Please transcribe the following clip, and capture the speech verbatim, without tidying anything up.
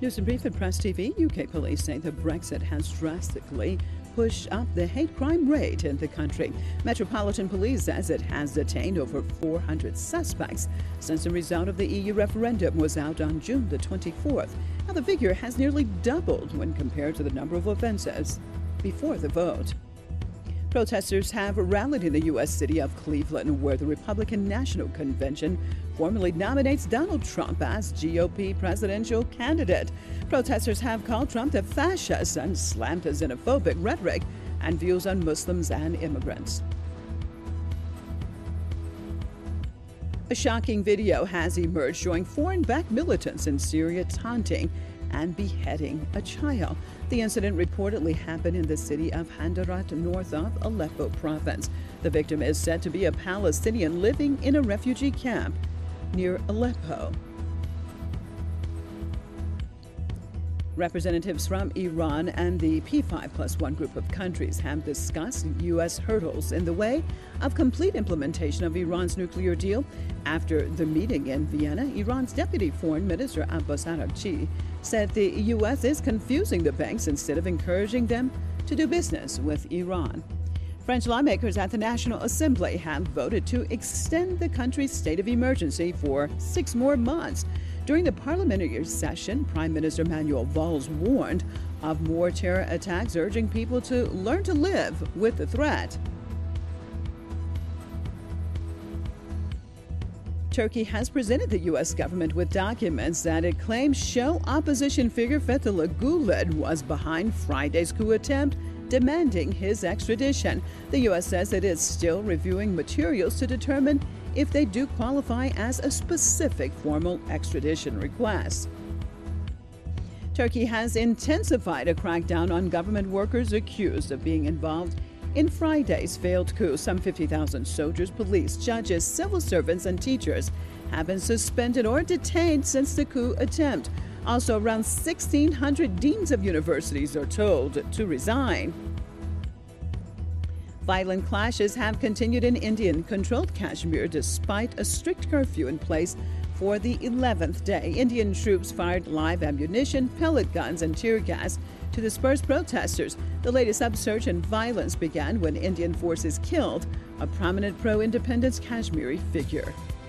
News and Brief at Press T V. U K police say that Brexit has drastically pushed up the hate crime rate in the country. Metropolitan Police says it has detained over four hundred suspects since the result of the E U referendum was out on June the twenty-fourth. Now, the figure has nearly doubled when compared to the number of offenses before the vote. Protesters have rallied in the U S city of Cleveland, where the Republican National Convention formally nominates Donald Trump as G O P presidential candidate. Protesters have called Trump a fascist and slammed his xenophobic rhetoric and views on Muslims and immigrants. A shocking video has emerged showing foreign-backed militants in Syria taunting and beheading a child. The incident reportedly happened in the city of Handarat, north of Aleppo province. The victim is said to be a Palestinian living in a refugee camp near Aleppo. Representatives from Iran and the P five plus one group of countries have discussed U S hurdles in the way of complete implementation of Iran's nuclear deal. After the meeting in Vienna, Iran's Deputy Foreign Minister Abbas Araghchi said the U S is confusing the banks instead of encouraging them to do business with Iran. French lawmakers at the National Assembly have voted to extend the country's state of emergency for six more months. During the parliamentary session, Prime Minister Manuel Valls warned of more terror attacks, urging people to learn to live with the threat. Turkey has presented the U S government with documents that it claims show opposition figure Fethullah Gulen was behind Friday's coup attempt, demanding his extradition. The U S says it is still reviewing materials to determine if they do qualify as a specific formal extradition request. Turkey has intensified a crackdown on government workers accused of being involved in Friday's failed coup. Some fifty thousand soldiers, police, judges, civil servants, and teachers have been suspended or detained since the coup attempt. Also, around sixteen hundred deans of universities are told to resign. Violent clashes have continued in Indian-controlled Kashmir despite a strict curfew in place for the eleventh day. Indian troops fired live ammunition, pellet guns, and tear gas to disperse protesters. The latest upsurge in violence began when Indian forces killed a prominent pro-independence Kashmiri figure.